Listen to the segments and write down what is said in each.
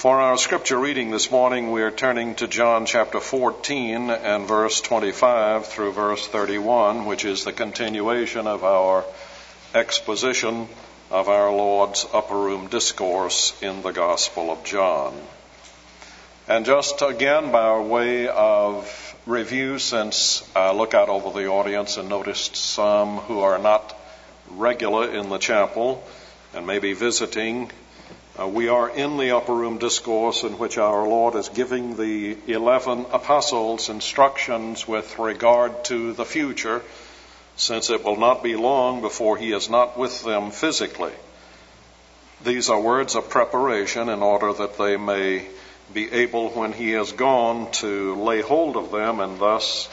For our scripture reading this morning, we are turning to John chapter 14 and verse 25 through verse 31, which is the continuation of our exposition of our Lord's upper room discourse in the Gospel of John. And just again, by way of review, since I look out over the audience and noticed some who are not regular in the chapel and maybe visiting, we are in the upper room discourse in which our Lord is giving the 11 apostles instructions with regard to the future, since it will not be long before he is not with them physically. These are words of preparation in order that they may be able, when he is gone, to lay hold of them and thus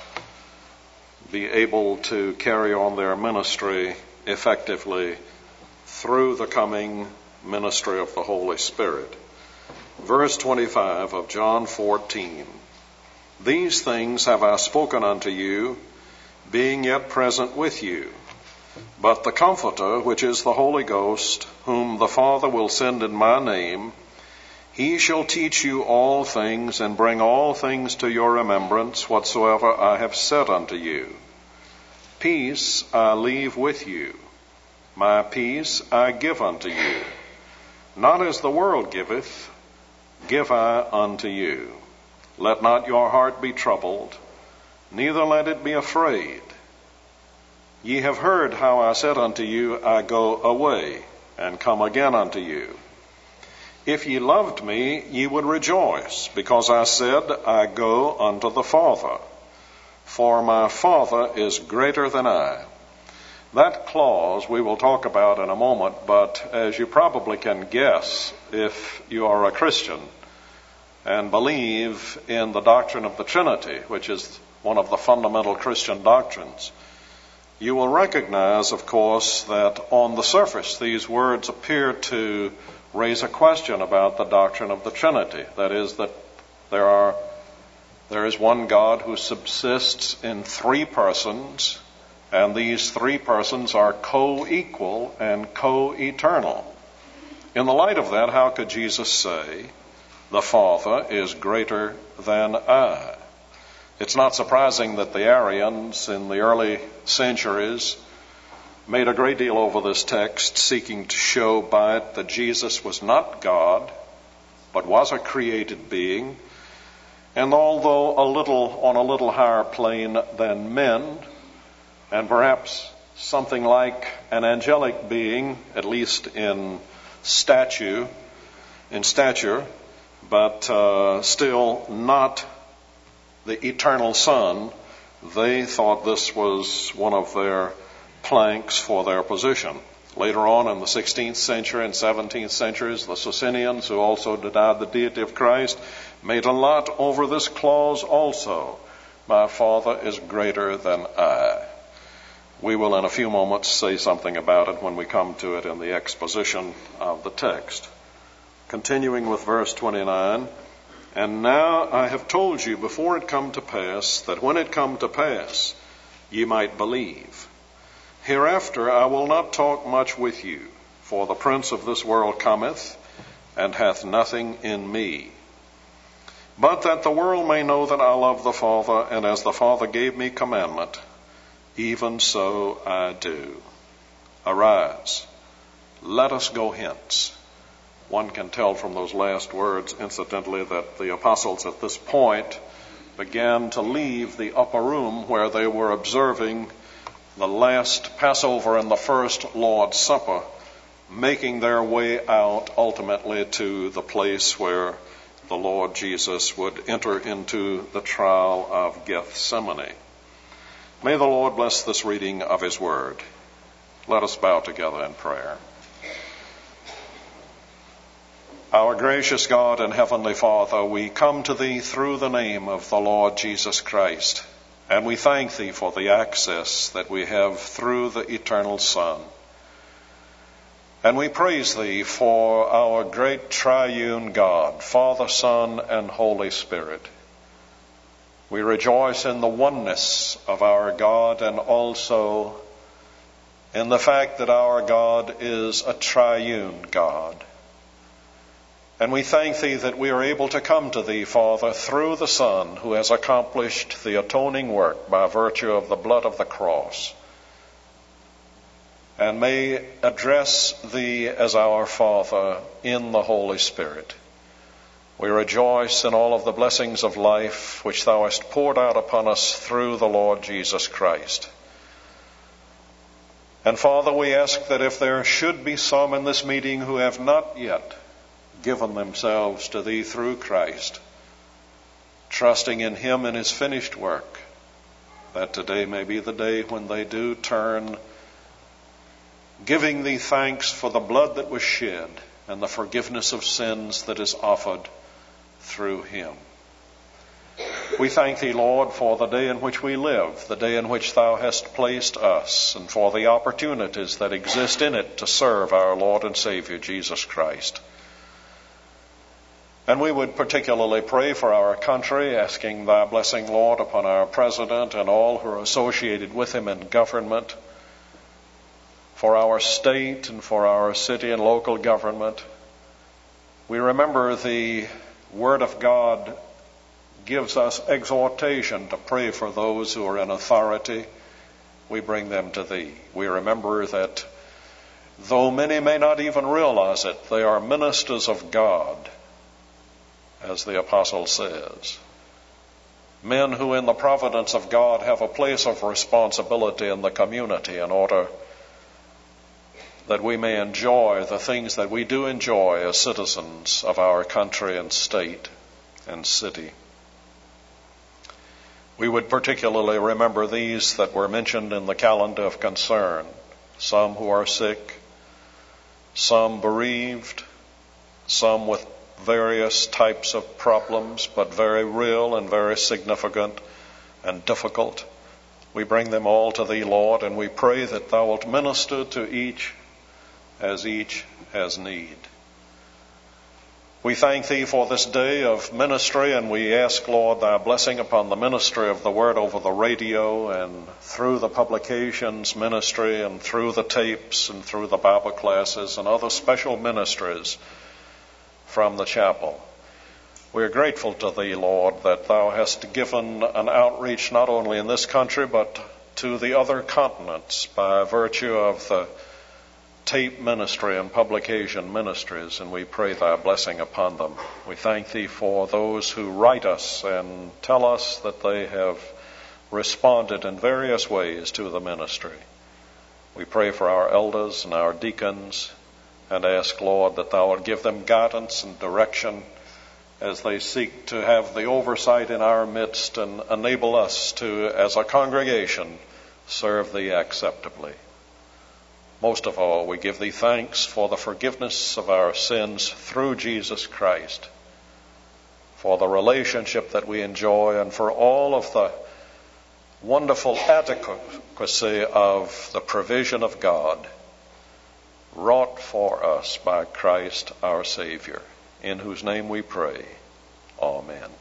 be able to carry on their ministry effectively through the coming ministry of the Holy Spirit. Verse 25 of John 14. These things have I spoken unto you, being yet present with you. But the Comforter, which is the Holy Ghost, whom the Father will send in my name, he shall teach you all things, and bring all things to your remembrance, whatsoever I have said unto you. Peace I leave with you. My peace I give unto you. Not as the world giveth, give I unto you. Let not your heart be troubled, neither let it be afraid. Ye have heard how I said unto you, I go away, and come again unto you. If ye loved me, ye would rejoice, because I said, I go unto the Father. For my Father is greater than I. That clause we will talk about in a moment, but as you probably can guess, if you are a Christian and believe in the doctrine of the Trinity, which is one of the fundamental Christian doctrines, you will recognize, of course, that on the surface these words appear to raise a question about the doctrine of the Trinity. That is, that there is one God who subsists in three persons, and these three persons are co-equal and co-eternal. In the light of that, how could Jesus say, the Father is greater than I? It's not surprising that the Arians in the early centuries made a great deal over this text, seeking to show by it that Jesus was not God, but was a created being, and although on a little higher plane than men, and perhaps something like an angelic being, at least in stature, but still not the eternal Son, they thought this was one of their planks for their position. Later on in the 16th century and 17th centuries, the Socinians, who also denied the deity of Christ, made a lot over this clause also. My Father is greater than I. We will in a few moments say something about it when we come to it in the exposition of the text. Continuing with verse 29, and now I have told you before it come to pass, that when it come to pass, ye might believe. Hereafter I will not talk much with you, for the prince of this world cometh, and hath nothing in me. But that the world may know that I love the Father, and as the Father gave me commandment, even so I do. Arise, let us go hence. One can tell from those last words, incidentally, that the apostles at this point began to leave the upper room where they were observing the last Passover and the first Lord's Supper, making their way out ultimately to the place where the Lord Jesus would enter into the trial of Gethsemane. May the Lord bless this reading of his word. Let us bow together in prayer. Our gracious God and Heavenly Father, we come to thee through the name of the Lord Jesus Christ, and we thank thee for the access that we have through the eternal Son. And we praise thee for our great triune God, Father, Son, and Holy Spirit. We rejoice in the oneness of our God and also in the fact that our God is a triune God. And we thank Thee that we are able to come to Thee, Father, through the Son who has accomplished the atoning work by virtue of the blood of the cross, and may address Thee as our Father in the Holy Spirit. We rejoice in all of the blessings of life which Thou hast poured out upon us through the Lord Jesus Christ. And Father, we ask that if there should be some in this meeting who have not yet given themselves to Thee through Christ, trusting in Him and His finished work, that today may be the day when they do turn, giving Thee thanks for the blood that was shed and the forgiveness of sins that is offered through Him. We thank Thee, Lord, for the day in which we live, the day in which Thou hast placed us, and for the opportunities that exist in it to serve our Lord and Savior, Jesus Christ. And we would particularly pray for our country, asking Thy blessing, Lord, upon our President and all who are associated with him in government, for our state and for our city and local government. We remember the Word of God gives us exhortation to pray for those who are in authority. We bring them to Thee. We remember that though many may not even realize it, they are ministers of God, as the apostle says. Men who in the providence of God have a place of responsibility in the community in order that we may enjoy the things that we do enjoy as citizens of our country and state and city. We would particularly remember these that were mentioned in the calendar of concern: some who are sick, some bereaved, some with various types of problems, but very real and very significant and difficult. We bring them all to Thee, Lord, and we pray that Thou wilt minister to each has need. We thank Thee for this day of ministry, and we ask, Lord, Thy blessing upon the ministry of the Word over the radio and through the publications ministry and through the tapes and through the Bible classes and other special ministries from the chapel. We are grateful to Thee, Lord, that Thou hast given an outreach not only in this country but to the other continents by virtue of the tape ministry and publication ministries, and we pray Thy blessing upon them. We thank Thee for those who write us and tell us that they have responded in various ways to the ministry. We pray for our elders and our deacons and ask, Lord, that Thou would give them guidance and direction as they seek to have the oversight in our midst and enable us to, as a congregation, serve Thee acceptably. Most of all, we give Thee thanks for the forgiveness of our sins through Jesus Christ, for the relationship that we enjoy, and for all of the wonderful adequacy of the provision of God wrought for us by Christ our Savior, in whose name we pray. Amen.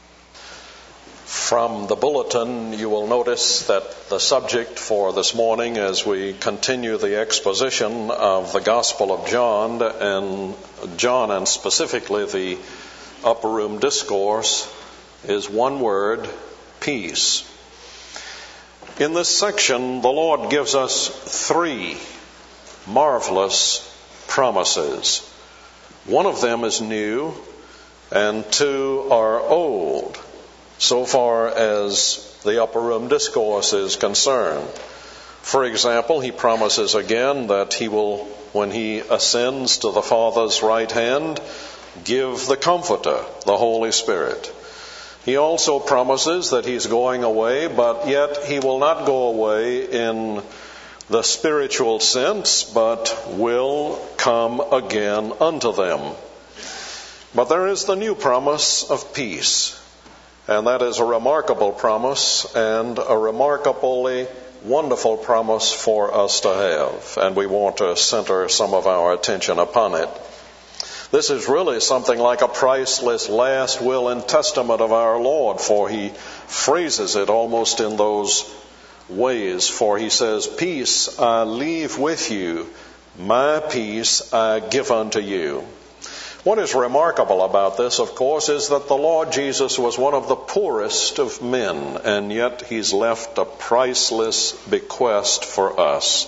From the bulletin, you will notice that the subject for this morning, as we continue the exposition of the Gospel of John, and specifically the Upper Room Discourse, is one word: peace. In this section, the Lord gives us three marvelous promises. One of them is new, and two are old, so far as the Upper Room Discourse is concerned. For example, He promises again that He will, when He ascends to the Father's right hand, give the Comforter, the Holy Spirit. He also promises that He's going away, but yet He will not go away in the spiritual sense, but will come again unto them. But there is the new promise of peace, and that is a remarkable promise and a remarkably wonderful promise for us to have, and we want to center some of our attention upon it. This is really something like a priceless last will and testament of our Lord, for He phrases it almost in those ways, for He says, "Peace I leave with you, my peace I give unto you." What is remarkable about this, of course, is that the Lord Jesus was one of the poorest of men, and yet he's left a priceless bequest for us.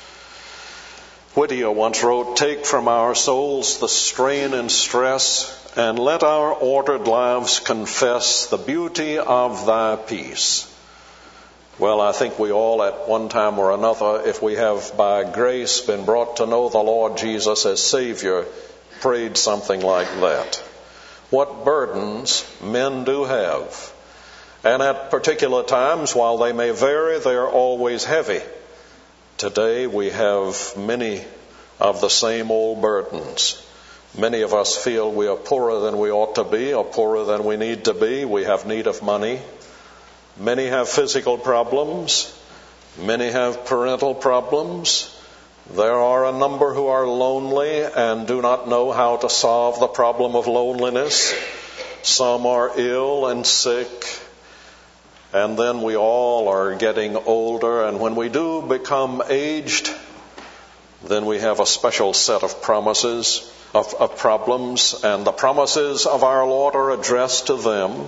Whittier once wrote, "Take from our souls the strain and stress, and let our ordered lives confess the beauty of thy peace." Well, I think we all at one time or another, if we have by grace been brought to know the Lord Jesus as Savior, prayed something like that. What burdens men do have. And at particular times, while they may vary, they are always heavy. Today we have many of the same old burdens. Many of us feel we are poorer than we ought to be, or poorer than we need to be. We have need of money. Many have physical problems. Many have parental problems. There are a number who are lonely and do not know how to solve the problem of loneliness. Some are ill and sick. And then we all are getting older. And when we do become aged, then we have a special set of promises, of problems. And the promises of our Lord are addressed to them.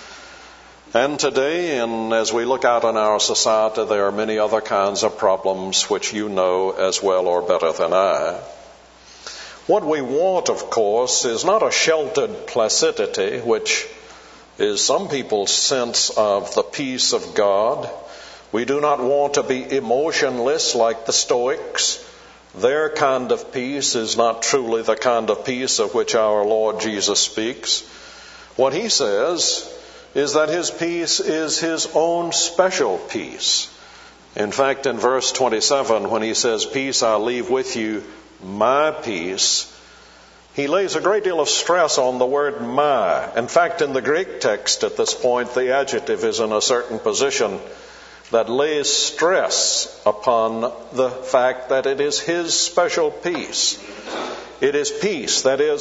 And today, and as we look out in our society, there are many other kinds of problems which you know as well or better than I. What we want, of course, is not a sheltered placidity, which is some people's sense of the peace of God. We do not want to be emotionless like the Stoics. Their kind of peace is not truly the kind of peace of which our Lord Jesus speaks. What he says is that his peace is his own special peace. In fact, in verse 27, when he says, "Peace I leave with you, my peace," he lays a great deal of stress on the word my. In fact, in the Greek text at this point, the adjective is in a certain position that lays stress upon the fact that it is his special peace. It is peace, that is,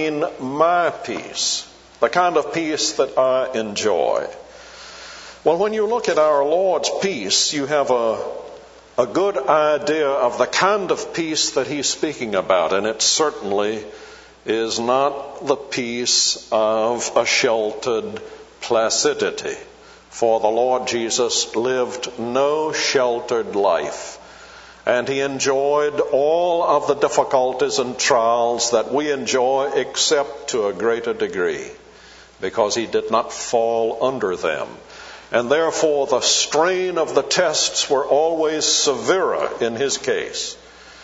my peace. The kind of peace that I enjoy. Well, when you look at our Lord's peace, you have a good idea of the kind of peace that he's speaking about. And it certainly is not the peace of a sheltered placidity. For the Lord Jesus lived no sheltered life. And he enjoyed all of the difficulties and trials that we enjoy, except to a greater degree, because he did not fall under them. And therefore the strain of the tests were always severer in his case.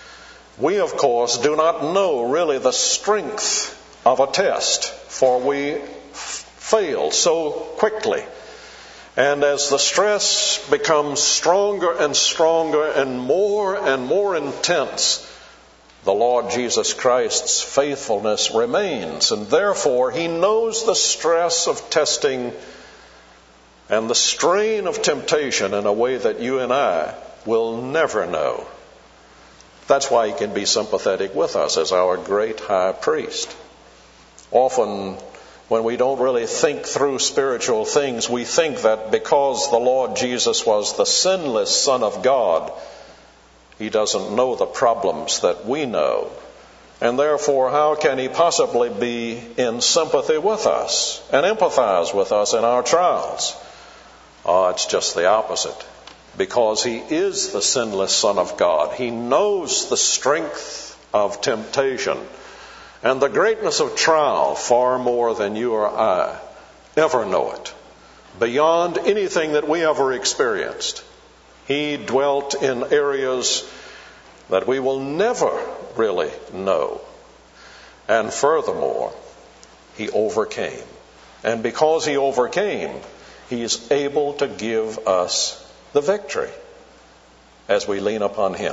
We, of course, do not know really the strength of a test, for we fail so quickly. And as the stress becomes stronger and stronger and more intense, the Lord Jesus Christ's faithfulness remains, and therefore he knows the stress of testing and the strain of temptation in a way that you and I will never know. That's why he can be sympathetic with us as our great high priest. Often, when we don't really think through spiritual things, we think that because the Lord Jesus was the sinless Son of God, he doesn't know the problems that we know. And therefore, how can he possibly be in sympathy with us and empathize with us in our trials? It's just the opposite. Because he is the sinless Son of God, he knows the strength of temptation and the greatness of trial far more than you or I ever know it. Beyond anything that we ever experienced. He dwelt in areas that we will never really know. And furthermore, he overcame. And because he overcame, he is able to give us the victory as we lean upon him.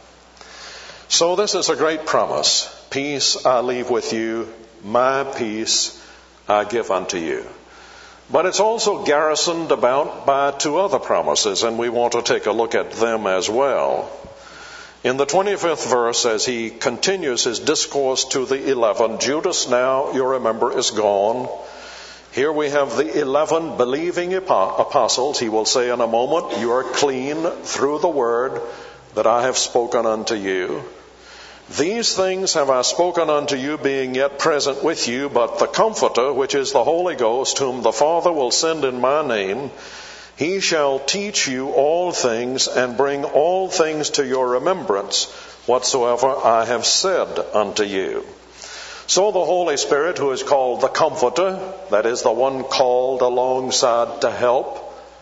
So this is a great promise. Peace I leave with you, my peace I give unto you. But it's also garrisoned about by two other promises, and we want to take a look at them as well. In the 25th verse, as he continues his discourse to the 11, Judas now, you remember, is gone. Here we have the 11 believing apostles. He will say in a moment, you are clean through the word that I have spoken unto you. These things have I spoken unto you, being yet present with you, but the Comforter, which is the Holy Ghost, whom the Father will send in my name, he shall teach you all things, and bring all things to your remembrance, whatsoever I have said unto you. So the Holy Spirit, who is called the Comforter, that is the one called alongside to help,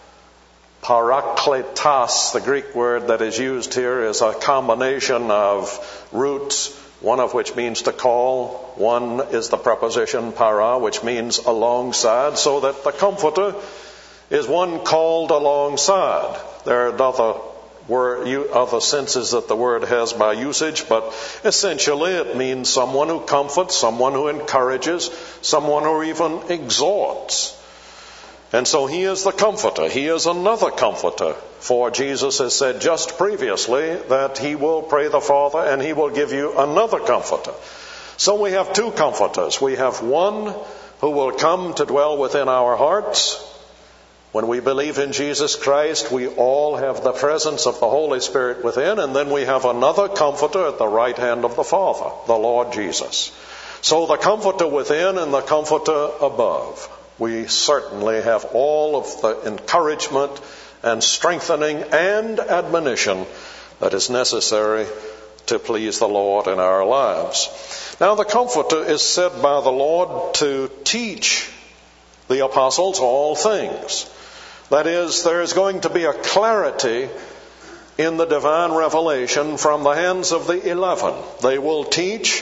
parakletos, the Greek word that is used here, is a combination of roots, one of which means to call. One is the preposition para, which means alongside, so that the Comforter is one called alongside. There are other senses that the word has by usage, but essentially it means someone who comforts, someone who encourages, someone who even exhorts. And so he is the Comforter. He is another Comforter. For Jesus has said just previously that he will pray the Father and he will give you another Comforter. So we have two Comforters. We have one who will come to dwell within our hearts. When we believe in Jesus Christ, we all have the presence of the Holy Spirit within. And then we have another Comforter at the right hand of the Father, the Lord Jesus. So the Comforter within and the Comforter above. We certainly have all of the encouragement and strengthening and admonition that is necessary to please the Lord in our lives. Now, the Comforter is said by the Lord to teach the apostles all things. That is, there is going to be a clarity in the divine revelation from the hands of the 11. They will teach,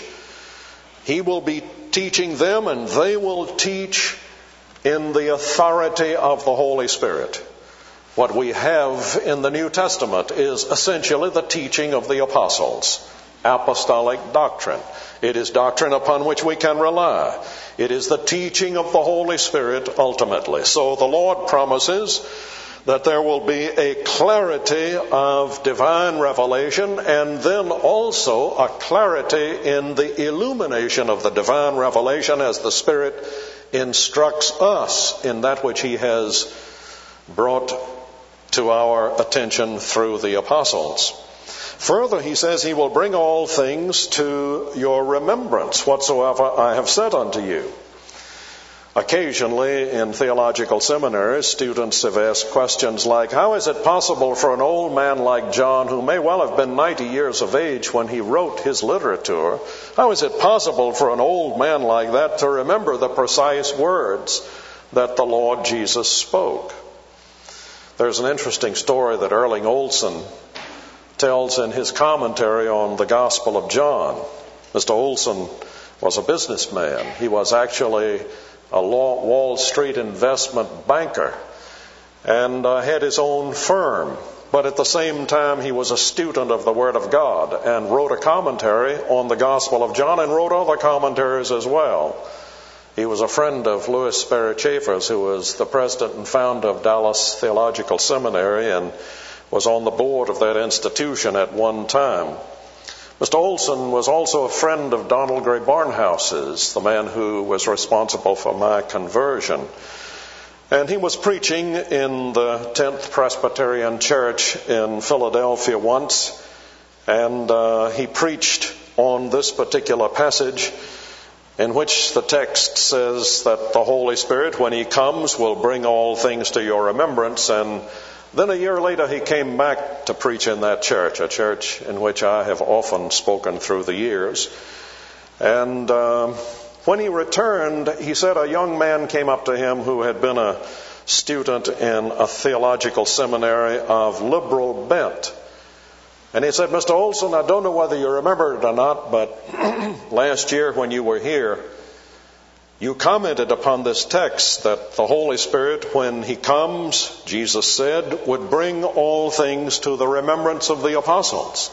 he will be teaching them, and they will teach in the authority of the Holy Spirit. What we have in the New Testament is essentially the teaching of the apostles, apostolic doctrine. It is doctrine upon which we can rely. It is the teaching of the Holy Spirit ultimately. So the Lord promises that there will be a clarity of divine revelation, and then also a clarity in the illumination of the divine revelation as the Spirit instructs us in that which he has brought to our attention through the apostles. Further, he says he will bring all things to your remembrance, whatsoever I have said unto you. Occasionally in theological seminaries, students have asked questions like, how is it possible for an old man like John, who may well have been 90 years of age when he wrote his literature, how is it possible for an old man like that to remember the precise words that the Lord Jesus spoke? There's an interesting story that Erling Olsen tells in his commentary on the Gospel of John. Mr. Olsen was a businessman. He was actually a Wall Street investment banker and had his own firm. But at the same time, he was a student of the Word of God and wrote a commentary on the Gospel of John and wrote other commentaries as well. He was a friend of Louis Sperry Chaffers, who was the president and founder of Dallas Theological Seminary and was on the board of that institution at one time. Mr. Olsen was also a friend of Donald Grey Barnhouse's, the man who was responsible for my conversion. And he was preaching in the 10th Presbyterian Church in Philadelphia once, and he preached on this particular passage in which the text says that the Holy Spirit, when he comes, will bring all things to your remembrance. And then a year later he came back to preach in that church, a church in which I have often spoken through the years. And when he returned, he said a young man came up to him who had been a student in a theological seminary of liberal bent. And he said, Mr. Olsen, I don't know whether you remember it or not, but last year when you were here, you commented upon this text that the Holy Spirit, when he comes, Jesus said, would bring all things to the remembrance of the apostles.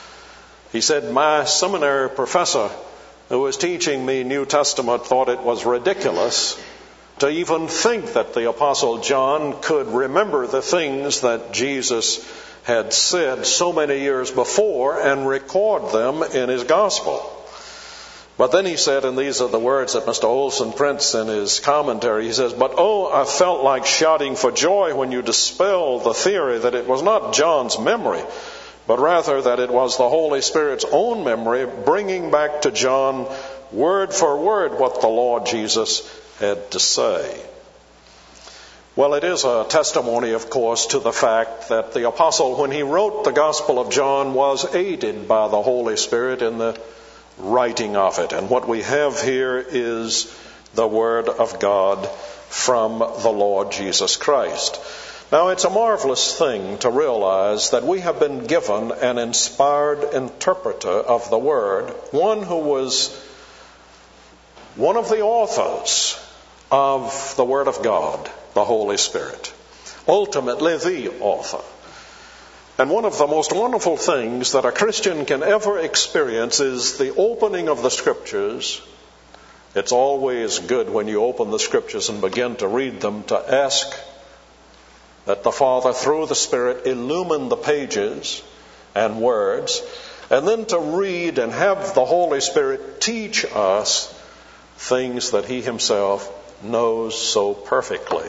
He said, my seminary professor who was teaching me New Testament thought it was ridiculous to even think that the Apostle John could remember the things that Jesus had said so many years before and record them in his gospel. But then he said, and these are the words that Mr. Olsen prints in his commentary, he says, but I felt like shouting for joy when you dispelled the theory that it was not John's memory, but rather that it was the Holy Spirit's own memory bringing back to John word for word what the Lord Jesus had to say. Well, it is a testimony, of course, to the fact that the apostle, when he wrote the Gospel of John, was aided by the Holy Spirit in the writing of it. And what we have here is the Word of God from the Lord Jesus Christ. Now, it's a marvelous thing to realize that we have been given an inspired interpreter of the Word, one who was one of the authors of the Word of God, the Holy Spirit, ultimately the author. And one of the most wonderful things that a Christian can ever experience is the opening of the Scriptures. It's always good when you open the Scriptures and begin to read them to ask that the Father, through the Spirit, illumine the pages and words, and then to read and have the Holy Spirit teach us things that He Himself knows so perfectly.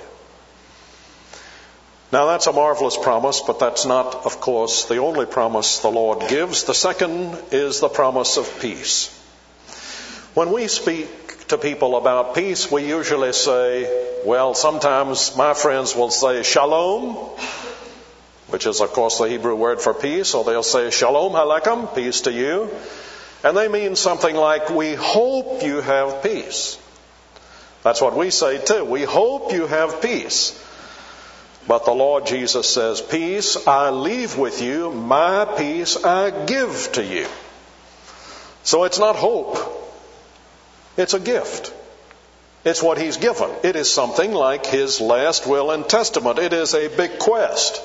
Now, that's a marvelous promise, but that's not, of course, the only promise the Lord gives. The second is the promise of peace. When we speak to people about peace, we usually say, well, sometimes my friends will say shalom, which is, of course, the Hebrew word for peace, or they'll say shalom aleichem, peace to you. And they mean something like, we hope you have peace. That's what we say too. We hope you have peace. But the Lord Jesus says, peace I leave with you, my peace I give to you. So it's not hope. It's a gift. It's what He's given. It is something like His last will and testament. It is a bequest.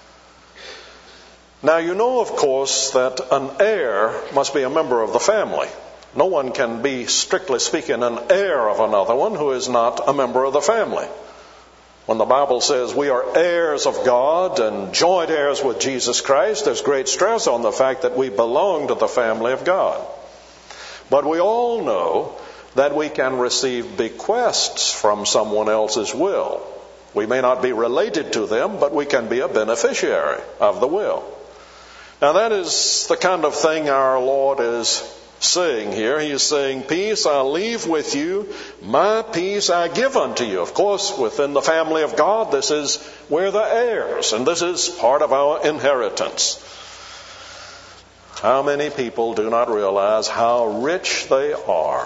Now, you know, of course, that an heir must be a member of the family. No one can be, strictly speaking, an heir of another one who is not a member of the family. When the Bible says we are heirs of God and joint heirs with Jesus Christ, there's great stress on the fact that we belong to the family of God. But we all know that we can receive bequests from someone else's will. We may not be related to them, but we can be a beneficiary of the will. Now, that is the kind of thing our Lord is saying here. He is saying, peace I leave with you, my peace I give unto you. Of course, within the family of God, this is, we're the heirs, and this is part of our inheritance. How many people do not realize how rich they are?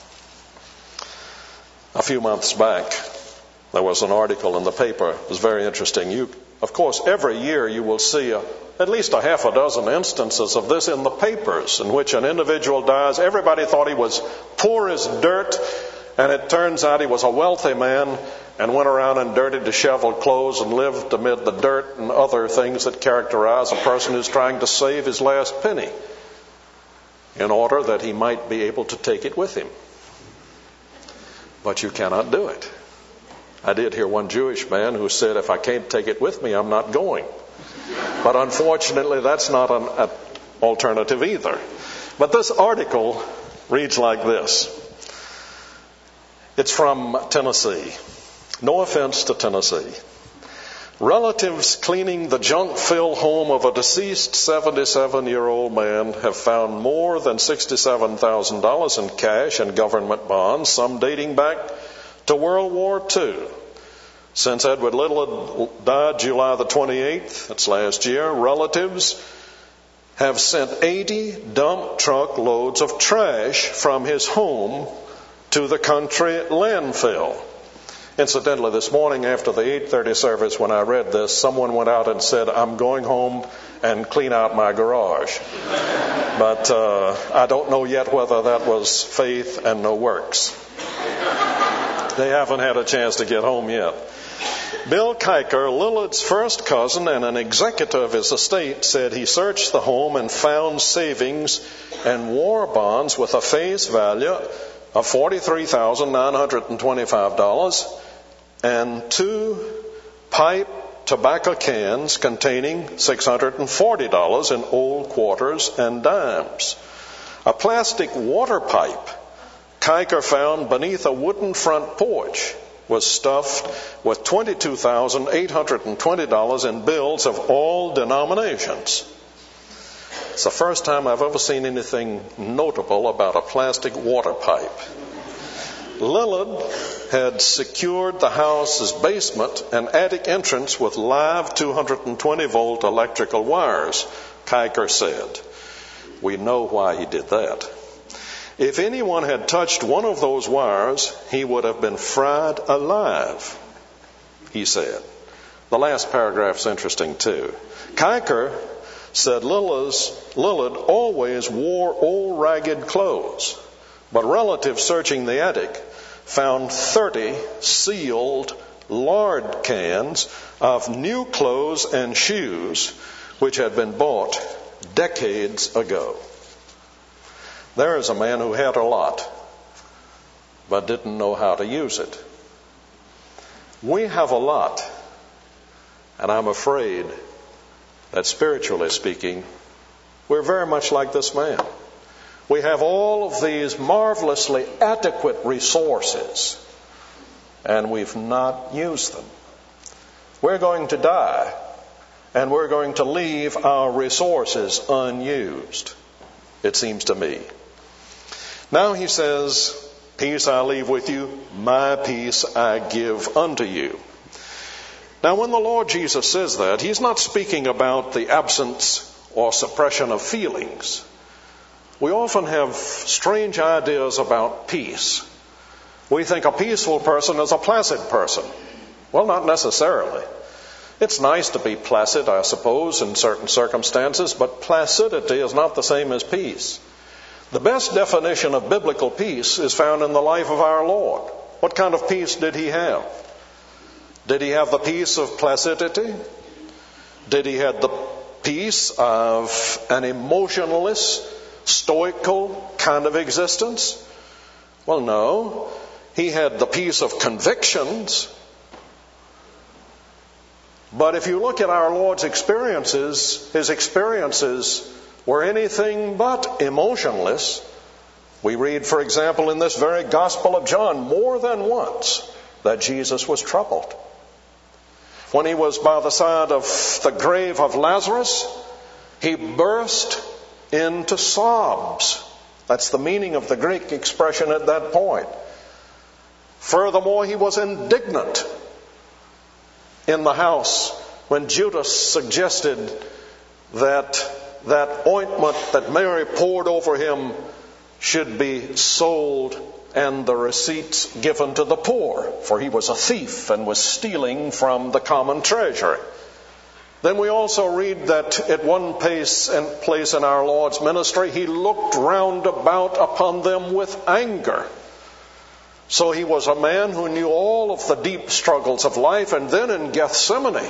A few months back, there was an article in the paper. It was very interesting. Of course, every year you will see at least a half a dozen instances of this in the papers, in which an individual dies. Everybody thought he was poor as dirt, and it turns out he was a wealthy man and went around in dirty, disheveled clothes and lived amid the dirt and other things that characterize a person who's trying to save his last penny in order that he might be able to take it with him. But you cannot do it. I did hear one Jewish man who said, if I can't take it with me, I'm not going. But unfortunately, that's not an alternative either. But this article reads like this. It's from Tennessee. No offense to Tennessee. Relatives cleaning the junk-filled home of a deceased 77-year-old man have found more than $67,000 in cash and government bonds, some dating back to World War II. Since Edward Little died July the 28th, that's last year, relatives have sent 80 dump truck loads of trash from his home to the country landfill. Incidentally, this morning after the 8:30 service, when I read this, someone went out and said, I'm going home and clean out my garage. But I don't know yet whether that was faith and no works. They haven't had a chance to get home yet. Bill Kiker, Lillard's first cousin and an executor of his estate, said he searched the home and found savings and war bonds with a face value of $43,925 and 2 pipe tobacco cans containing $640 in old quarters and dimes. A plastic water pipe Kiker found beneath a wooden front porch was stuffed with $22,820 in bills of all denominations. It's the first time I've ever seen anything notable about a plastic water pipe. Lillard had secured the house's basement and attic entrance with live 220-volt electrical wires, Kiker said. We know why he did that. If anyone had touched one of those wires, he would have been fried alive, he said. The last paragraph's interesting too. Kiker said Lillard always wore old ragged clothes, but relatives searching the attic found 30 sealed lard cans of new clothes and shoes which had been bought decades ago. There is a man who had a lot, but didn't know how to use it. We have a lot, and I'm afraid that spiritually speaking, we're very much like this man. We have all of these marvelously adequate resources, and we've not used them. We're going to die, and we're going to leave our resources unused, it seems to me. Now he says, peace I leave with you, my peace I give unto you. Now when the Lord Jesus says that, he's not speaking about the absence or suppression of feelings. We often have strange ideas about peace. We think a peaceful person is a placid person. Well, not necessarily. It's nice to be placid, I suppose, in certain circumstances, but placidity is not the same as peace. The best definition of biblical peace is found in the life of our Lord. What kind of peace did he have? Did he have the peace of placidity? Did he have the peace of an emotionless, stoical kind of existence? Well, no. He had the peace of convictions. But if you look at our Lord's experiences, his experiences were anything but emotionless. We read, for example, in this very Gospel of John, more than once that Jesus was troubled. When he was by the side of the grave of Lazarus, he burst into sobs. That's the meaning of the Greek expression at that point. Furthermore, he was indignant in the house when Judas suggested that ointment that Mary poured over him should be sold and the receipts given to the poor, for he was a thief and was stealing from the common treasury. Then we also read that at one place in our Lord's ministry, he looked round about upon them with anger. So he was a man who knew all of the deep struggles of life. And then in Gethsemane,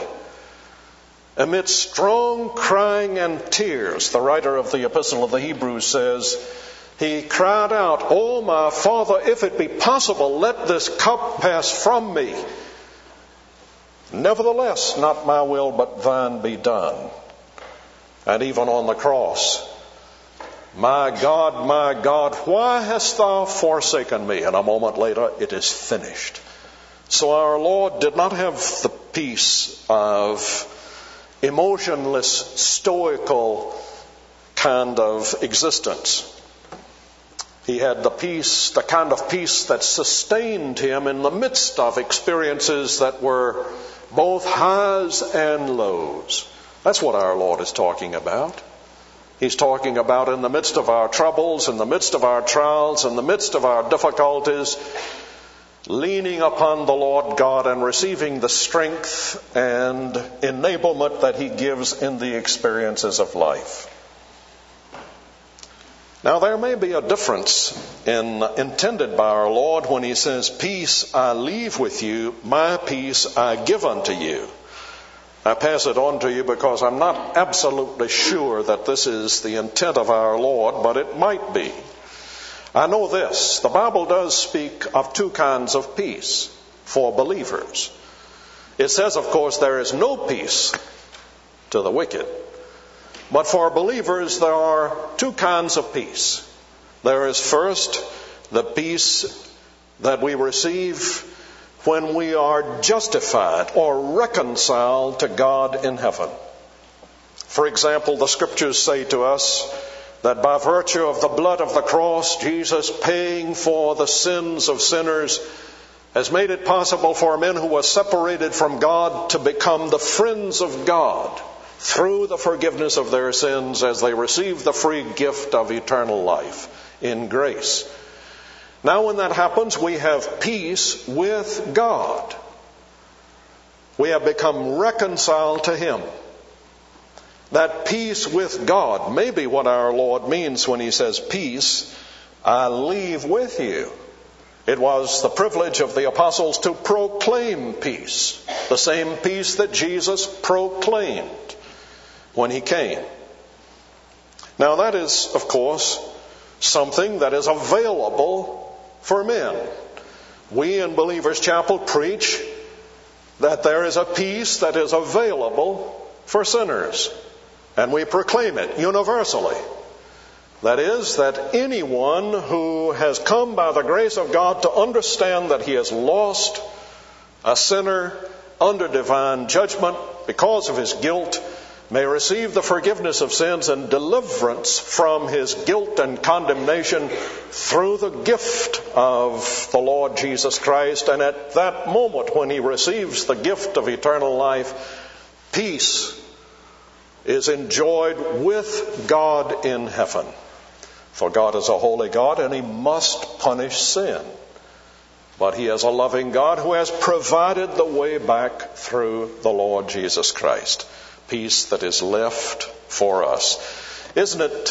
amidst strong crying and tears, the writer of the Epistle of the Hebrews says, he cried out, "O my Father, if it be possible, let this cup pass from me. Nevertheless, not my will, but thine be done." And even on the cross, my God, why hast thou forsaken me? And a moment later, it is finished. So our Lord did not have the peace of emotionless, stoical kind of existence. He had the peace, the kind of peace that sustained him in the midst of experiences that were both highs and lows. That's what our Lord is talking about. He's talking about in the midst of our troubles, in the midst of our trials, in the midst of our difficulties, leaning upon the Lord God and receiving the strength and enablement that he gives in the experiences of life. Now, there may be a difference intended by our Lord when he says, "Peace I leave with you, my peace I give unto you." I pass it on to you because I'm not absolutely sure that this is the intent of our Lord, but it might be. I know this: the Bible does speak of two kinds of peace for believers. It says, of course, there is no peace to the wicked. But for believers, there are two kinds of peace. There is first the peace that we receive when we are justified or reconciled to God in heaven. For example, the Scriptures say to us that by virtue of the blood of the cross, Jesus paying for the sins of sinners has made it possible for men who were separated from God to become the friends of God through the forgiveness of their sins as they receive the free gift of eternal life in grace. Now when that happens, we have peace with God. We have become reconciled to Him. That peace with God may be what our Lord means when He says, "Peace I leave with you." It was the privilege of the apostles to proclaim peace, the same peace that Jesus proclaimed when He came. Now that is, of course, something that is available for men. We in Believers Chapel preach that there is a peace that is available for sinners. And we proclaim it universally. That is, that anyone who has come by the grace of God to understand that he is lost, a sinner under divine judgment because of his guilt, may receive the forgiveness of sins and deliverance from his guilt and condemnation through the gift of the Lord Jesus Christ. And at that moment when he receives the gift of eternal life, peace is enjoyed with God in heaven. For God is a holy God and He must punish sin. But He is a loving God who has provided the way back through the Lord Jesus Christ. Peace that is left for us. Isn't it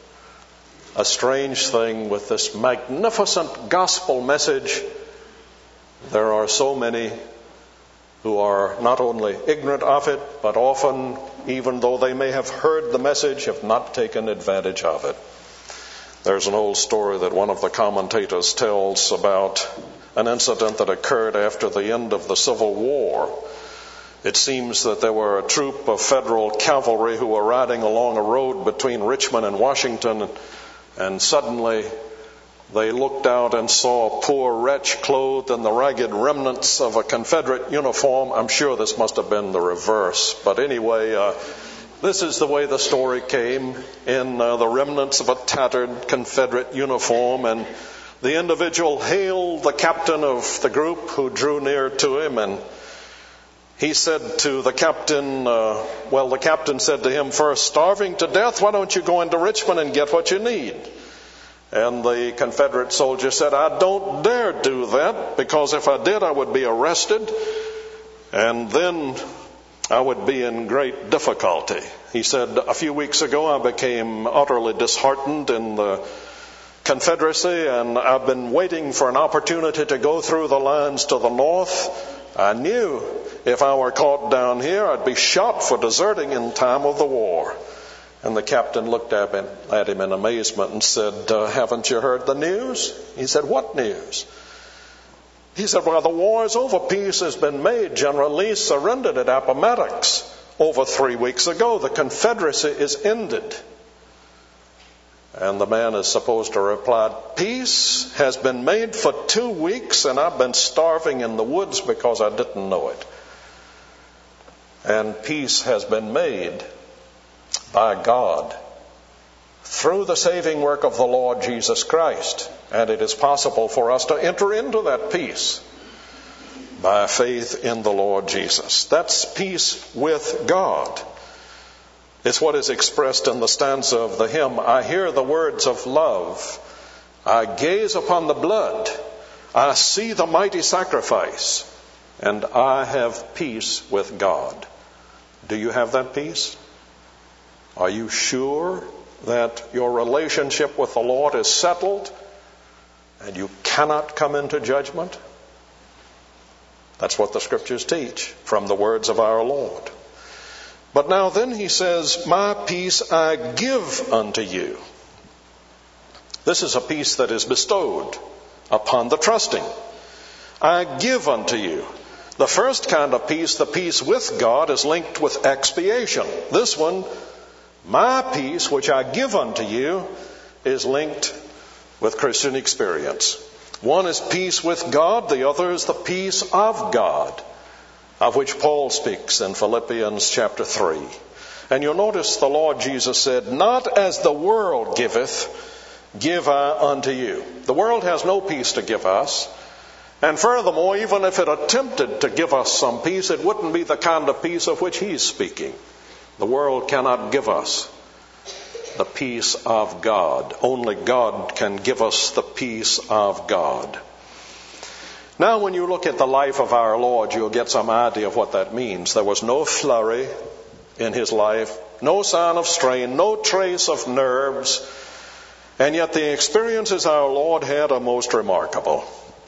a strange thing with this magnificent gospel message? There are so many who are not only ignorant of it, but often, even though they may have heard the message, have not taken advantage of it. There's an old story that one of the commentators tells about an incident that occurred after the end of the Civil War. It seems that there were a troop of federal cavalry who were riding along a road between Richmond and Washington, and suddenly they looked out and saw a poor wretch clothed in the ragged remnants of a Confederate uniform. I'm sure this must have been the reverse. But anyway, this is the way the story came, in the remnants of a tattered Confederate uniform. And the individual hailed the captain of the group, who drew near to him, and he said to the captain, the captain said to him first, "Starving to death? Why don't you go into Richmond and get what you need?" And the Confederate soldier said, "I don't dare do that, because if I did, I would be arrested, and then I would be in great difficulty." He said, "A few weeks ago, I became utterly disheartened in the Confederacy, and I've been waiting for an opportunity to go through the lines to the north. I knew if I were caught down here, I'd be shot for deserting in time of the war." And the captain looked at him in amazement and said, "Haven't you heard the news?" He said, "What news?" He said, "Well, the war is over. Peace has been made. General Lee surrendered at Appomattox over 3 weeks ago. The Confederacy is ended." And the man is supposed to reply, "Peace has been made for 2 weeks, and I've been starving in the woods because I didn't know it." And peace has been made by God through the saving work of the Lord Jesus Christ. And it is possible for us to enter into that peace by faith in the Lord Jesus. That's peace with God. It's what is expressed in the stanza of the hymn, "I hear the words of love. I gaze upon the blood. I see the mighty sacrifice. And I have peace with God." Do you have that peace? Are you sure that your relationship with the Lord is settled and you cannot come into judgment? That's what the Scriptures teach from the words of our Lord. But now then he says, "My peace I give unto you." This is a peace that is bestowed upon the trusting. I give unto you. The first kind of peace, the peace with God, is linked with expiation. This one, my peace, which I give unto you, is linked with Christian experience. One is peace with God, the other is the peace of God, of which Paul speaks in Philippians chapter 3. And you'll notice the Lord Jesus said, "Not as the world giveth, give I unto you." The world has no peace to give us. And furthermore, even if it attempted to give us some peace, it wouldn't be the kind of peace of which he's speaking. The world cannot give us the peace of God. Only God can give us the peace of God. Now, when you look at the life of our Lord, you'll get some idea of what that means. There was no flurry in his life, no sign of strain, no trace of nerves, and yet the experiences our Lord had are most remarkable.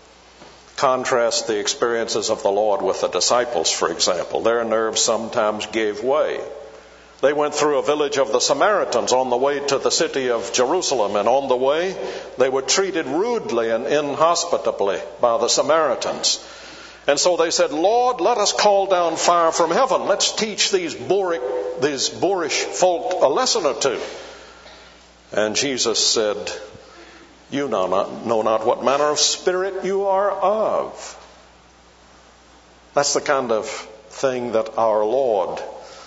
Contrast the experiences of the Lord with the disciples, for example. Their nerves sometimes gave way. They went through a village of the Samaritans on the way to the city of Jerusalem, and on the way they were treated rudely and inhospitably by the Samaritans. And so they said, "Lord, let us call down fire from heaven. Let's teach these boorish folk a lesson or two." And Jesus said, "You know not what manner of spirit you are of." That's the kind of thing that our Lord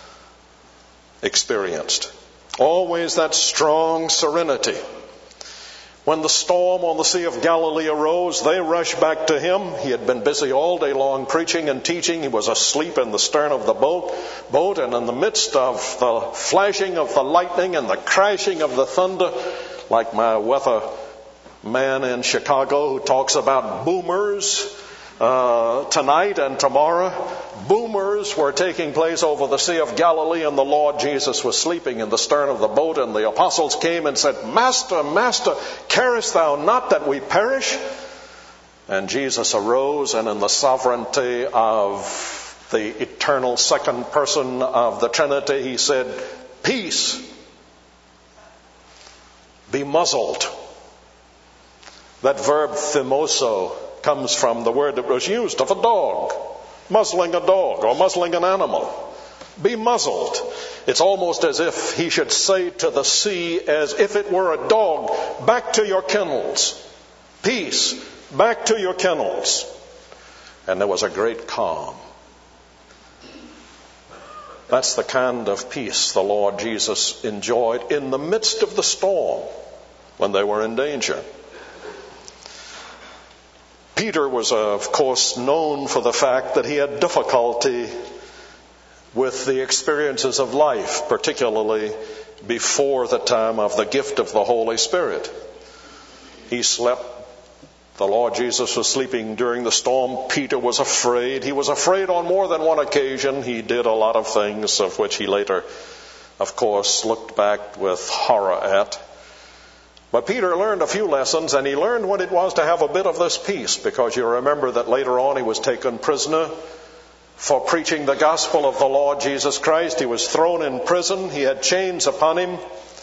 experienced. Always that strong serenity. When the storm on the Sea of Galilee arose, they rushed back to him. He had been busy all day long preaching and teaching. He was asleep in the stern of the boat, and in the midst of the flashing of the lightning and the crashing of the thunder, like my weather man in Chicago who talks about boomers tonight and tomorrow. Boomers were taking place over the Sea of Galilee, and the Lord Jesus was sleeping in the stern of the boat, and the apostles came and said, "Master, Master, carest thou not that we perish?" And Jesus arose, and in the sovereignty of the eternal second person of the Trinity, he said, "Peace, be muzzled." That verb thimoso comes from the word that was used of a dog, muzzling a dog or muzzling an animal. Be muzzled. It's almost as if he should say to the sea, as if it were a dog, "Back to your kennels. Peace, back to your kennels." And there was a great calm. That's the kind of peace the Lord Jesus enjoyed in the midst of the storm when they were in danger. Peter was, of course, known for the fact that he had difficulty with the experiences of life, particularly before the time of the gift of the Holy Spirit. He slept. The Lord Jesus was sleeping during the storm. Peter was afraid. He was afraid on more than one occasion. He did a lot of things of which he later, of course, looked back with horror at. But Peter learned a few lessons, and he learned what it was to have a bit of this peace, because you remember that later on he was taken prisoner for preaching the gospel of the Lord Jesus Christ. He was thrown in prison. He had chains upon him.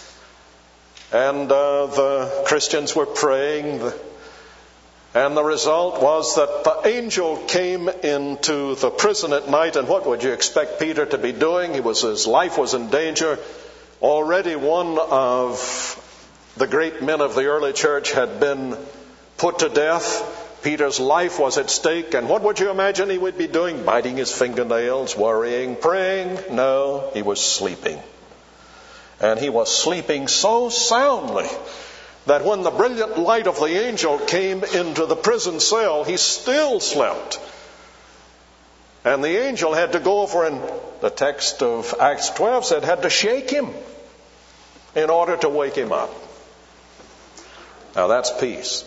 And the Christians were praying. And the result was that the angel came into the prison at night. And what would you expect Peter to be doing? His life was in danger. Already one of the great men of the early church had been put to death. Peter's life was at stake. And what would you imagine he would be doing? Biting his fingernails, worrying, praying? No, he was sleeping. And he was sleeping so soundly that when the brilliant light of the angel came into the prison cell, he still slept. And the angel had to go over, and the text of Acts 12 said, had to shake him in order to wake him up. Now that's peace.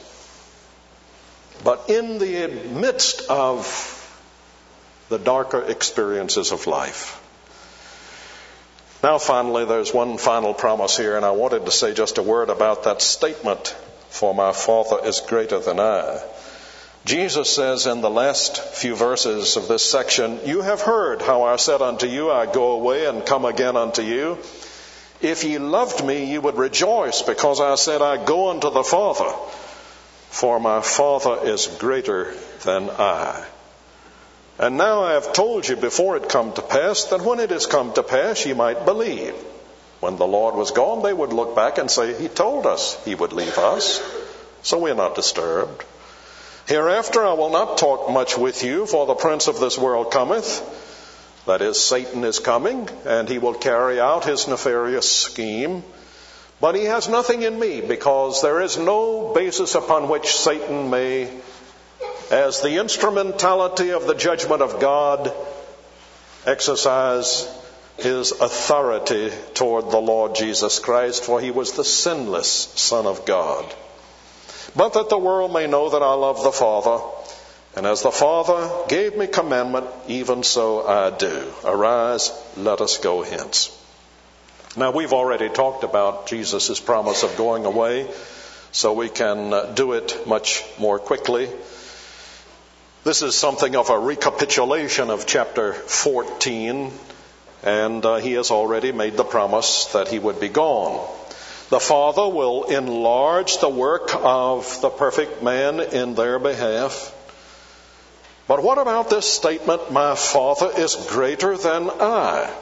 But in the midst of the darker experiences of life. Now finally, there's one final promise here, and I wanted to say just a word about that statement, "For my Father is greater than I." Jesus says in the last few verses of this section, "You have heard how I said unto you, I go away and come again unto you. If ye loved me, ye would rejoice, because I said, I go unto the Father, for my Father is greater than I. And now I have told you before it come to pass, that when it is come to pass, ye might believe." When the Lord was gone, they would look back and say, "He told us he would leave us, so we're not disturbed. Hereafter I will not talk much with you, for the prince of this world cometh, That is, Satan is coming, and he will carry out his nefarious scheme. But he has nothing in me, because there is no basis upon which Satan may, as the instrumentality of the judgment of God, exercise his authority toward the Lord Jesus Christ, for he was the sinless Son of God. But that the world may know that I love the Father, and as the Father gave me commandment, even so I do. Arise, let us go hence. Now, we've already talked about Jesus' promise of going away, so we can do it much more quickly. This is something of a recapitulation of chapter 14, and he has already made the promise that he would be gone. The Father will enlarge the work of the perfect man in their behalf. But what about this statement, my Father is greater than I?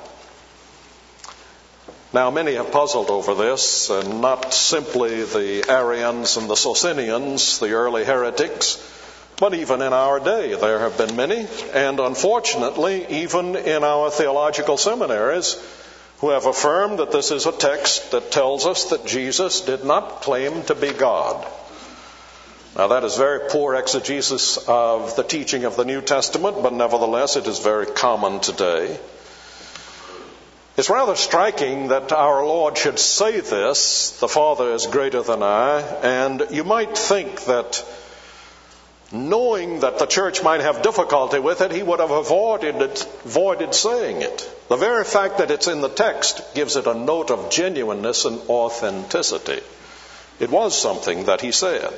Now, many have puzzled over this, and not simply the Arians and the Socinians, the early heretics, but even in our day there have been many, and unfortunately even in our theological seminaries, who have affirmed that this is a text that tells us that Jesus did not claim to be God. Now, that is very poor exegesis of the teaching of the New Testament, but nevertheless it is very common today. It's rather striking that our Lord should say this, the Father is greater than I, and you might think that knowing that the church might have difficulty with it, he would have avoided saying it. The very fact that it's in the text gives it a note of genuineness and authenticity. It was something that he said.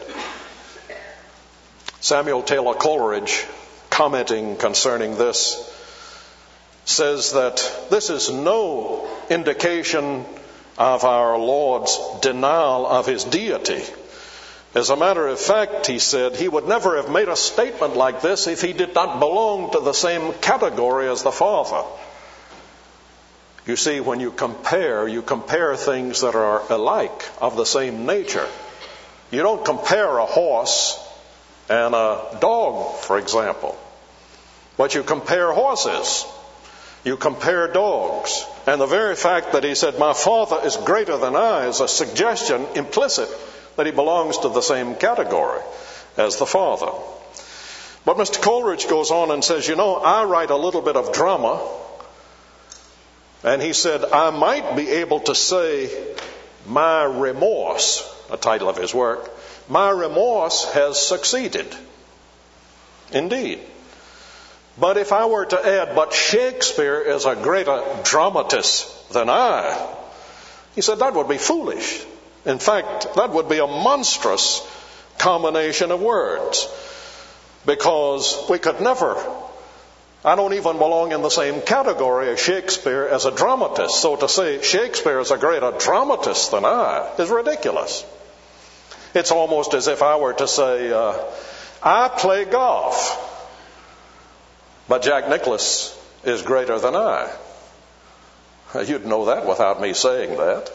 Samuel Taylor Coleridge, commenting concerning this, says that this is no indication of our Lord's denial of his deity. As a matter of fact, he said, he would never have made a statement like this if he did not belong to the same category as the Father. You see, when you compare things that are alike, of the same nature. You don't compare a horse and a dog, for example. But you compare horses. You compare dogs. And the very fact that he said, my Father is greater than I, is a suggestion implicit that he belongs to the same category as the Father. But Mr. Coleridge goes on and says, I write a little bit of drama. And he said, I might be able to say, my remorse, a title of his work, my remorse has succeeded. Indeed. But if I were to add, but Shakespeare is a greater dramatist than I, he said that would be foolish. In fact, that would be a monstrous combination of words. Because we could never, I don't even belong in the same category as Shakespeare as a dramatist. So to say Shakespeare is a greater dramatist than I is ridiculous. It's almost as if I were to say, I play golf, but Jack Nicklaus is greater than I. You'd know that without me saying that.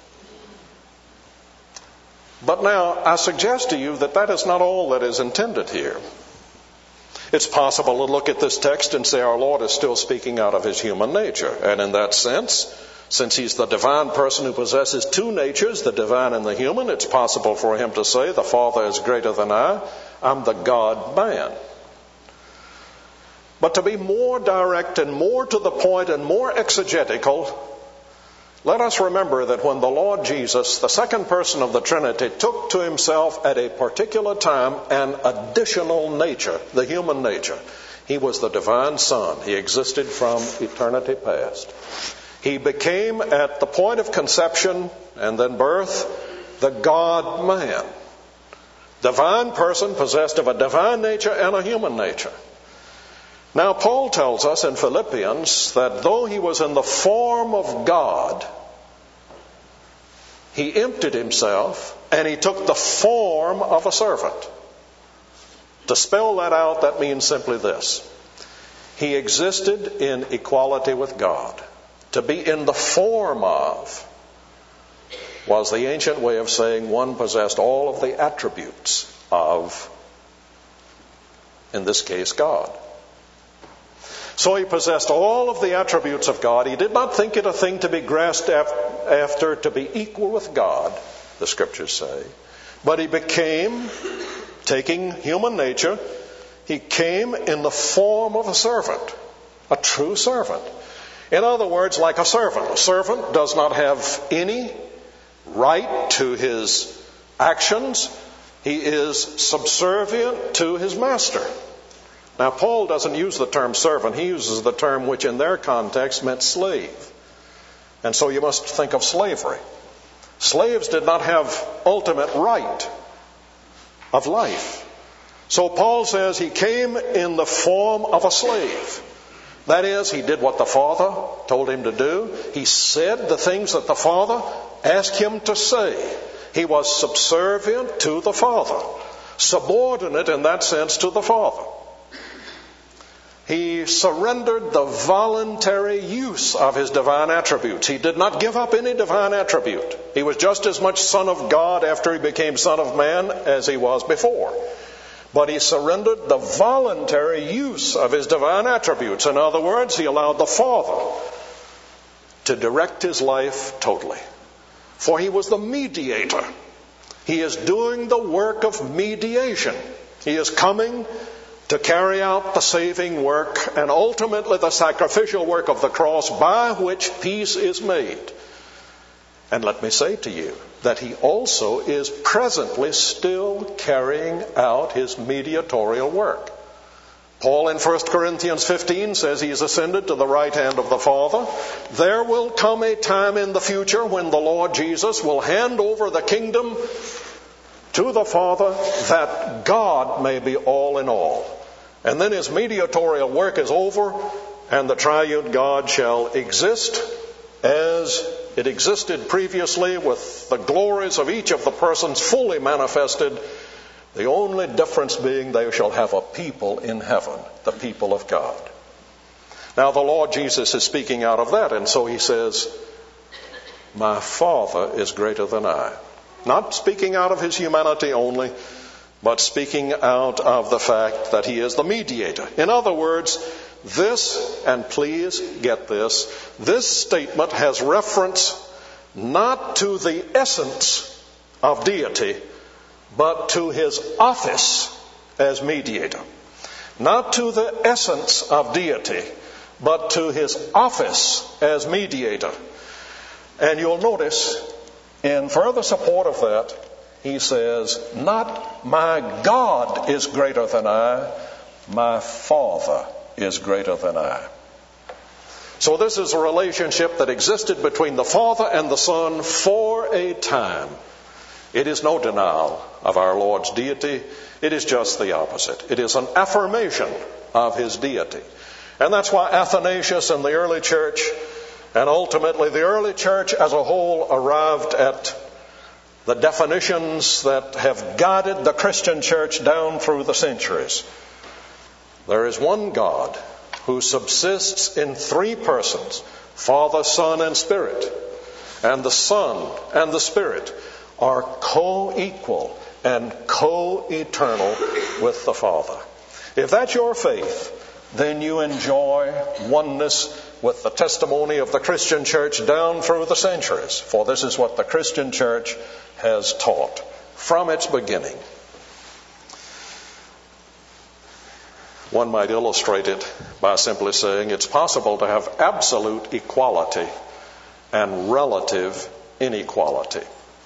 But now, I suggest to you that that is not all that is intended here. It's possible to look at this text and say our Lord is still speaking out of his human nature. And in that sense, since he's the divine person who possesses two natures, the divine and the human, it's possible for him to say, the Father is greater than I, I'm the God-man. But to be more direct and more to the point and more exegetical, let us remember that when the Lord Jesus, the second person of the Trinity, took to himself at a particular time an additional nature, the human nature, he was the divine Son. He existed from eternity past. He became, at the point of conception and then birth, the God-man. Divine person possessed of a divine nature and a human nature. Now, Paul tells us in Philippians that though he was in the form of God, he emptied himself and he took the form of a servant. To spell that out, that means simply this. He existed in equality with God. To be in the form of was the ancient way of saying one possessed all of the attributes of, in this case, God. So he possessed all of the attributes of God. He did not think it a thing to be grasped after to be equal with God, the Scriptures say. But he became, taking human nature, he came in the form of a servant, a true servant. In other words, like a servant. A servant does not have any right to his actions. He is subservient to his master. Now, Paul doesn't use the term servant. He uses the term which in their context meant slave. And so you must think of slavery. Slaves did not have ultimate right of life. So Paul says he came in the form of a slave. That is, he did what the Father told him to do. He said the things that the Father asked him to say. He was subservient to the Father, subordinate in that sense to the Father. He surrendered the voluntary use of his divine attributes. He did not give up any divine attribute. He was just as much Son of God after he became Son of Man as he was before. But he surrendered the voluntary use of his divine attributes. In other words, he allowed the Father to direct his life totally. For he was the mediator. He is doing the work of mediation. He is coming to carry out the saving work and ultimately the sacrificial work of the cross by which peace is made. And let me say to you that he also is presently still carrying out his mediatorial work. Paul in 1 Corinthians 15 says he is ascended to the right hand of the Father. There will come a time in the future when the Lord Jesus will hand over the kingdom to the Father that God may be all in all. And then his mediatorial work is over and the triune God shall exist as it existed previously with the glories of each of the persons fully manifested. The only difference being they shall have a people in heaven, the people of God. Now the Lord Jesus is speaking out of that, and so he says, my Father is greater than I. Not speaking out of his humanity only, but speaking out of the fact that he is the mediator. In other words, this, and please get this statement has reference not to the essence of deity, but to his office as mediator. Not to the essence of deity, but to his office as mediator. And you'll notice, in further support of that, he says, not my God is greater than I, my Father is greater than I. So this is a relationship that existed between the Father and the Son for a time. It is no denial of our Lord's deity. It is just the opposite. It is an affirmation of his deity. And that's why Athanasius and the early church, and ultimately the early church as a whole, arrived at the definitions that have guided the Christian church down through the centuries. There is one God who subsists in three persons, Father, Son, and Spirit. And the Son and the Spirit are co-equal and co-eternal with the Father. If that's your faith, then you enjoy oneness with the testimony of the Christian church down through the centuries. For this is what the Christian church has taught from its beginning. One might illustrate it by simply saying it's possible to have absolute equality and relative inequality.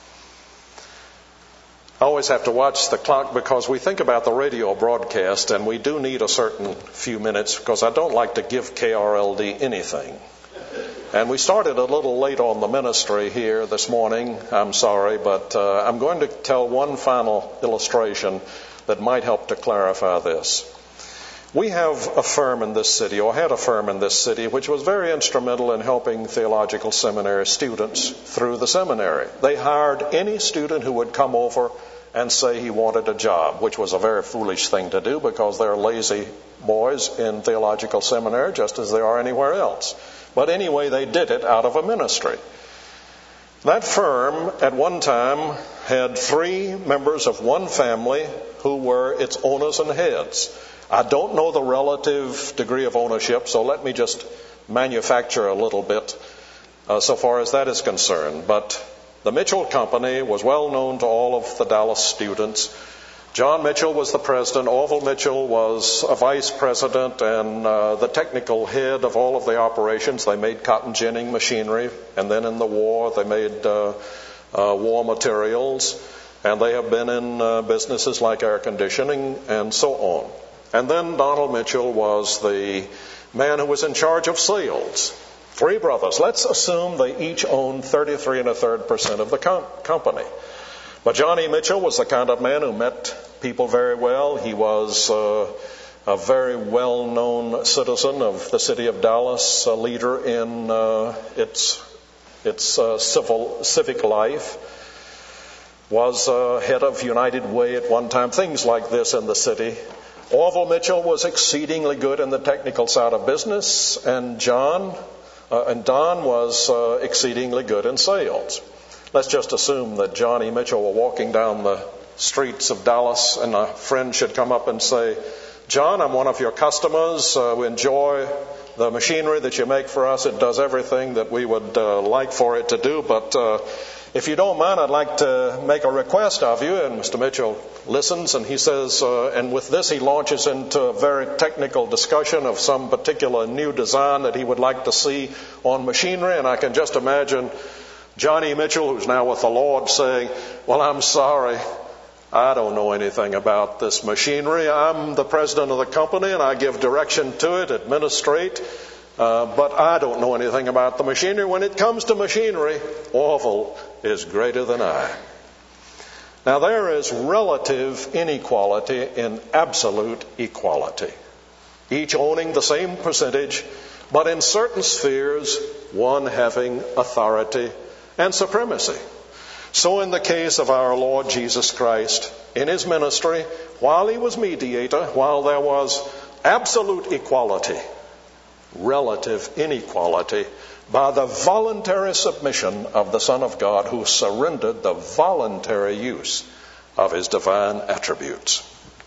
I always have to watch the clock because we think about the radio broadcast and we do need a certain few minutes because I don't like to give KRLD anything. And we started a little late on the ministry here this morning. I'm sorry, but I'm going to tell one final illustration that might help to clarify this. We have a firm in this city, or had a firm in this city, which was very instrumental in helping theological seminary students through the seminary. They hired any student who would come over and say he wanted a job, which was a very foolish thing to do because there are lazy boys in theological seminary just as there are anywhere else. But anyway, they did it out of a ministry. That firm at one time had 3 members of one family who were its owners and heads. I don't know the relative degree of ownership, so let me just manufacture a little bit so far as that is concerned. But the Mitchell Company was well known to all of the Dallas students. John Mitchell was the president. Orville Mitchell was a vice president and the technical head of all of the operations. They made cotton ginning machinery, and then in the war they made war materials, and they have been in businesses like air conditioning and so on. And then Donald Mitchell was the man who was in charge of sales. Three brothers. Let's assume they each owned 33 1/3% of the company. But Johnny Mitchell was the kind of man who met people very well. He was a very well-known citizen of the city of Dallas, a leader in its civic life, was head of United Way at one time, things like this in the city. Orville Mitchell was exceedingly good in the technical side of business, and Don was exceedingly good in sales. Let's just assume that Johnny Mitchell were walking down the streets of Dallas and a friend should come up and say, "John, I'm one of your customers. We enjoy the machinery that you make for us. It does everything that we would like for it to do. But if you don't mind, I'd like to make a request of you." And Mr. Mitchell listens and he says, and with this he launches into a very technical discussion of some particular new design that he would like to see on machinery. And I can just imagine Johnny Mitchell, who's now with the Lord, saying, "Well, I'm sorry. I don't know anything about this machinery. I'm the president of the company and I give direction to it, administrate, but I don't know anything about the machinery. When it comes to machinery, Orville is greater than I." Now there is relative inequality in absolute equality, each owning the same percentage, but in certain spheres, one having authority and supremacy. So in the case of our Lord Jesus Christ, in his ministry, while he was mediator, while there was absolute equality, relative inequality, by the voluntary submission of the Son of God, who surrendered the voluntary use of his divine attributes.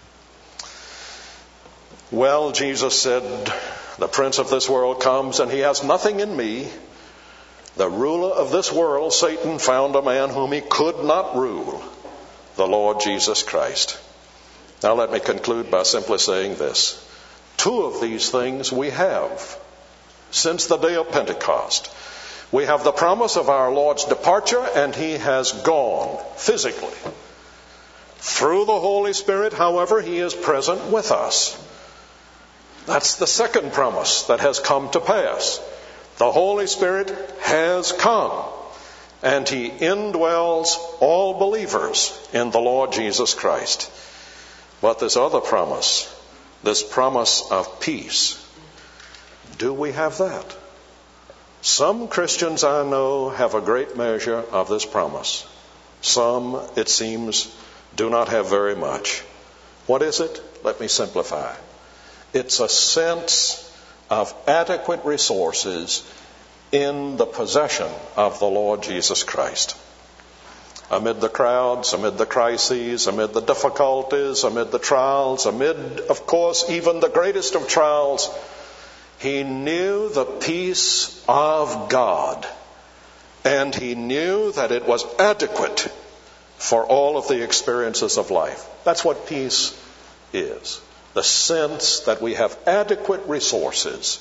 Well, Jesus said, "The prince of this world comes, and he has nothing in me. The ruler of this world, Satan, found a man whom he could not rule, the Lord Jesus Christ." Now let me conclude by simply saying this. Two of these things we have since the day of Pentecost. We have the promise of our Lord's departure, and he has gone physically. Through the Holy Spirit, however, he is present with us. That's the second promise that has come to pass. The Holy Spirit has come, and he indwells all believers in the Lord Jesus Christ. But this other promise, this promise of peace, do we have that? Some Christians I know have a great measure of this promise. Some, it seems, do not have very much. What is it? Let me simplify. It's a sense of adequate resources in the possession of the Lord Jesus Christ. Amid the crowds, amid the crises, amid the difficulties, amid the trials, amid, of course, even the greatest of trials, he knew the peace of God, and he knew that it was adequate for all of the experiences of life. That's what peace is. The sense that we have adequate resources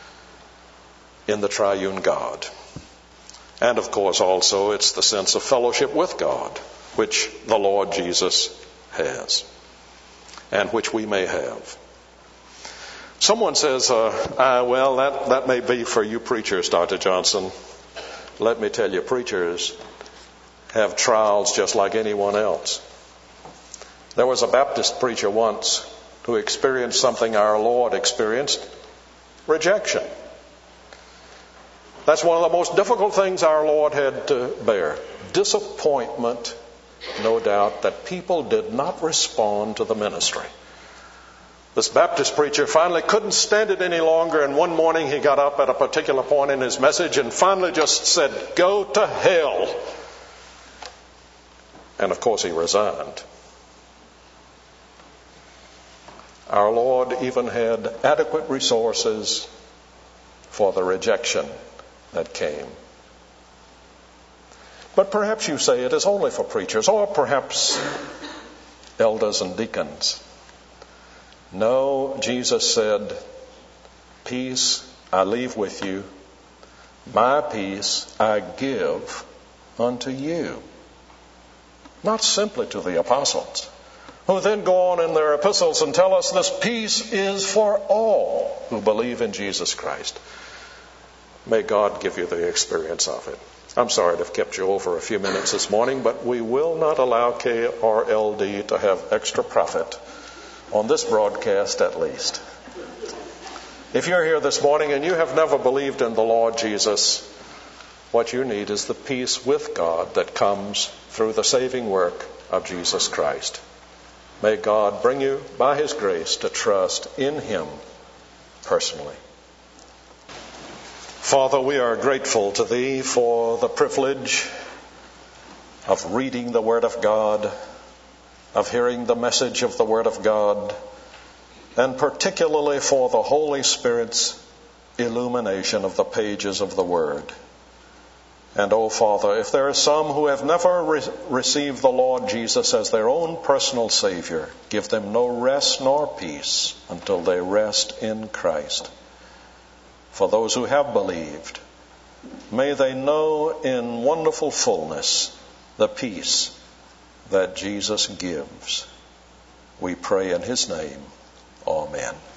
in the triune God. And of course also it's the sense of fellowship with God, which the Lord Jesus has, and which we may have. Someone says, well, that may be for you preachers, Dr. Johnson. Let me tell you, preachers have trials just like anyone else. There was a Baptist preacher once who experienced something our Lord experienced, rejection. That's one of the most difficult things our Lord had to bear. Disappointment, no doubt, that people did not respond to the ministry. This Baptist preacher finally couldn't stand it any longer, and one morning he got up at a particular point in his message and finally just said, "Go to hell." And of course he resigned. Our Lord even had adequate resources for the rejection that came. But perhaps you say it is only for preachers, or perhaps elders and deacons. No, Jesus said, "Peace I leave with you, my peace I give unto you." Not simply to the apostles, who then go on in their epistles and tell us this peace is for all who believe in Jesus Christ. May God give you the experience of it. I'm sorry to have kept you over a few minutes this morning, but we will not allow KRLD to have extra profit on this broadcast at least. If you're here this morning and you have never believed in the Lord Jesus, what you need is the peace with God that comes through the saving work of Jesus Christ. May God bring you, by His grace, to trust in Him personally. Father, we are grateful to Thee for the privilege of reading the Word of God, of hearing the message of the Word of God, and particularly for the Holy Spirit's illumination of the pages of the Word. And, oh Father, if there are some who have never received the Lord Jesus as their own personal Savior, give them no rest nor peace until they rest in Christ. For those who have believed, may they know in wonderful fullness the peace that Jesus gives. We pray in His name. Amen.